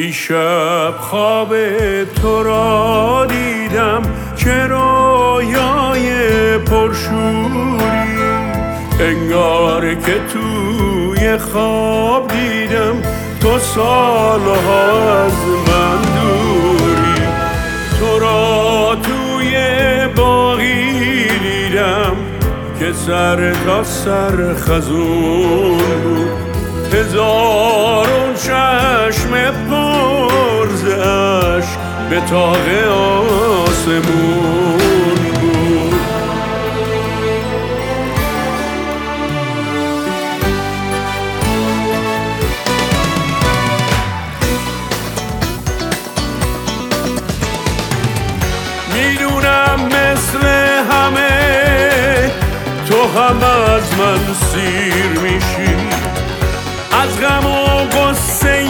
دیشب خواب تو را دیدم که رویای پرشوری، انگار که توی خواب دیدم تو سالها از من دوری. تو را توی باغی دیدم که سر تا سر خزون بود، هزارون چشم پر ز اشک به طاق آسمون بود. میدونم مثل همه تو هم از من سیر میشی، از غم و غصه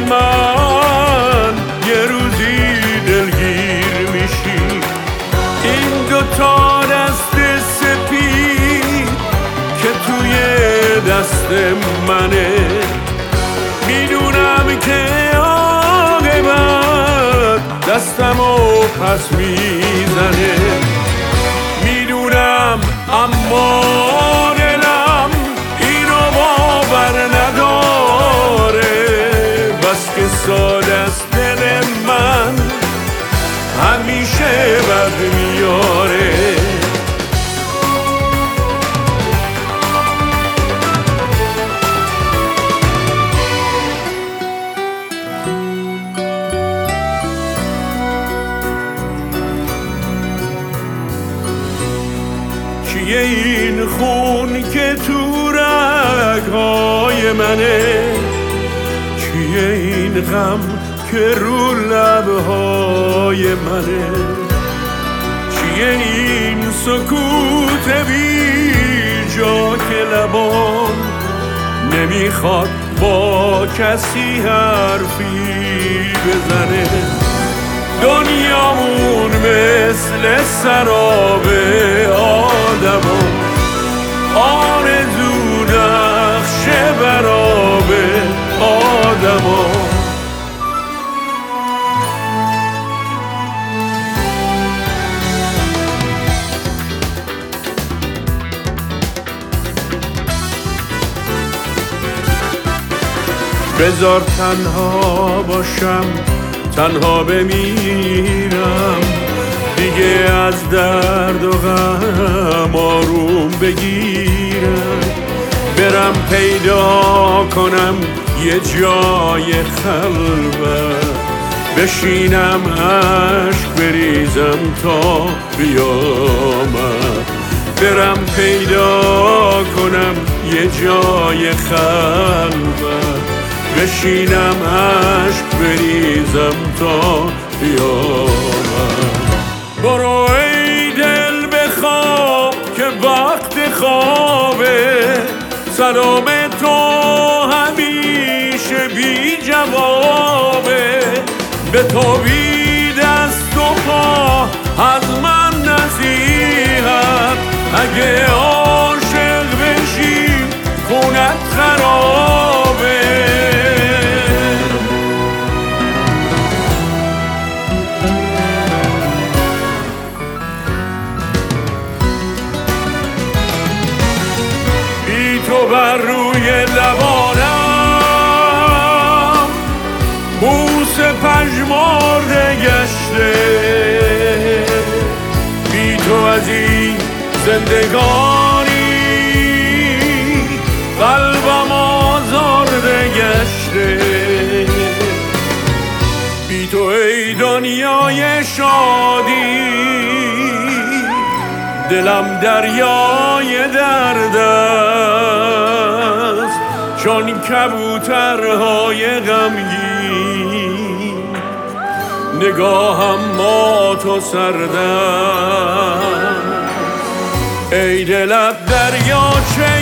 من یه روزی دلگیر میشی. این دوتا دست سپید که توی دست منه، میدونم که عاقبت دستمو پس میزنه. میدونم اما دلم اینو باور نداره، بس که ساده است دل من همیشه بد میاره. چیه این خون که تو رگ‌های منه، چیه این غم که رو لب‌های منه، چیه این سکوت بی جا که لبام نمیخواد با کسی حرفی بزنه. دنیامون مثل سراب آدمان، آرزو نقش براب آدمان. بذار تنها باشم، تنها بمیرم، دیگه از درد و غم آروم بگیرم. برم پیدا کنم یه جای خلوت، بشینم عشق بریزم تا بیامد. برم پیدا کنم یه جای خلوت، بشینم عشق بریزم تا بیامد. برو ای دل بخواب که وقت خوابه، سلام تو همیشه بی جوابه. به تو بی دست و پا از من نصیحت، اگه عاشق بشی خونت خرابه. تو بر روی لبانم موس پژمرده گشته، بی تو از این زندگانی قلبم آزرده گشته. بی تو ای دنیای شادی دلم دریای درد است، چون کبوترهای غمگین نگاهم مات و سرد است. ای دلت دریاچه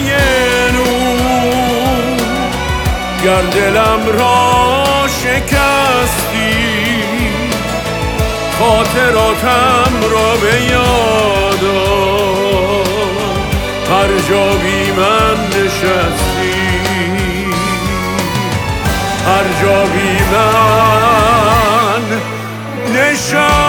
نور، گر دلم را شکستی خاطراتم را به یاد هر جا بی من نشستی، هر جا بی من شب